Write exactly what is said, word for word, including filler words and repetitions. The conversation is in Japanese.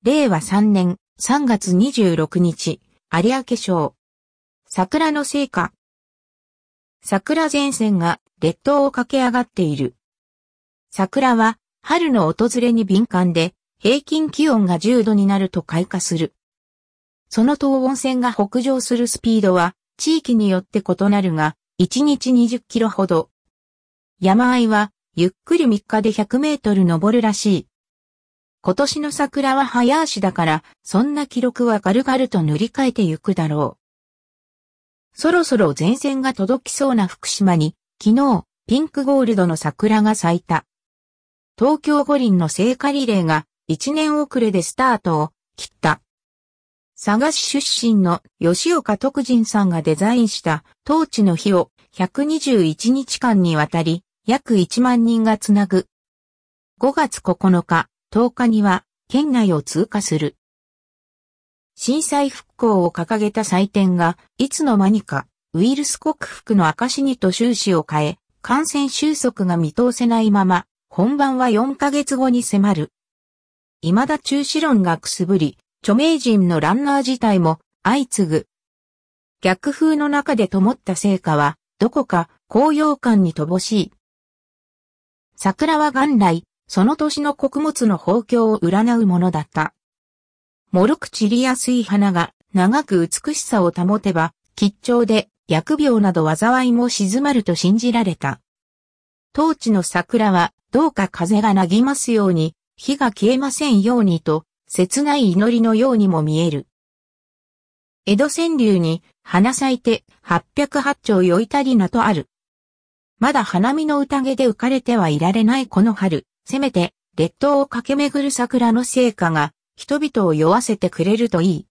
れいわさんねんさんがつにじゅうろくにち、有明賞。桜の盛夏。桜前線が列島を駆け上がっている。桜は春の訪れに敏感で、平均気温がじゅうどになると開花する。その等温線が北上するスピードは地域によって異なるが、いちにちにじゅっキロほど。山あいはゆっくりみっかでひゃくメートル登るらしい。今年の桜は早足だから、そんな記録は軽々と塗り替えてゆくだろう。そろそろ前線が届きそうな福島に、昨日、ピンクゴールドの桜が咲いた。東京五輪の聖火リレーがいちねん遅れでスタートを切った。佐賀市出身の吉岡徳仁さんがデザインしたトーチの火をひゃくにじゅういちにちかんにわたり約いちまんにんがつなぐ。ごがつここのか、とおかには県内を通過する。震災復興を掲げた祭典がいつの間にかウイルス克服の証にと収支を変え、感染収束が見通せないまま、本番はよんかげつごに迫る。未だ中止論がくすぶり、著名人のランナー自体も相次ぐ。逆風の中で灯った聖火は、どこか高揚感に乏しい。桜は元来、その年の穀物の豊穣を占うものだった。脆く散りやすい花が長く美しさを保てば、吉兆で疫病など災いも静まると信じられた。当地の桜は、どうか風がなぎますように、火が消えませんようにと、切ない祈りのようにも見える。江戸川柳に、花咲いて、はっぴゃくはち丁よいたりなとある。まだ花見の宴で浮かれてはいられないこの春、せめて、列島を駆け巡る桜の聖火が、人々を酔わせてくれるといい。